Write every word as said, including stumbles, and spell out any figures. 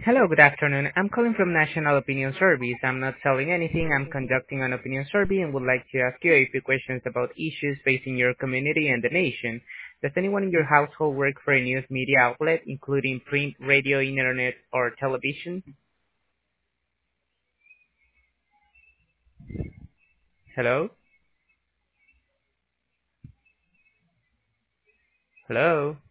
Hello, good afternoon. I'm calling from National Opinion Service. I'm not selling anything. I'm conducting an opinion survey and would like to ask you a few questions about issues facing your community and the nation. Does anyone in your household work for a news media outlet, including print, radio, internet, or television? Hello? Hello?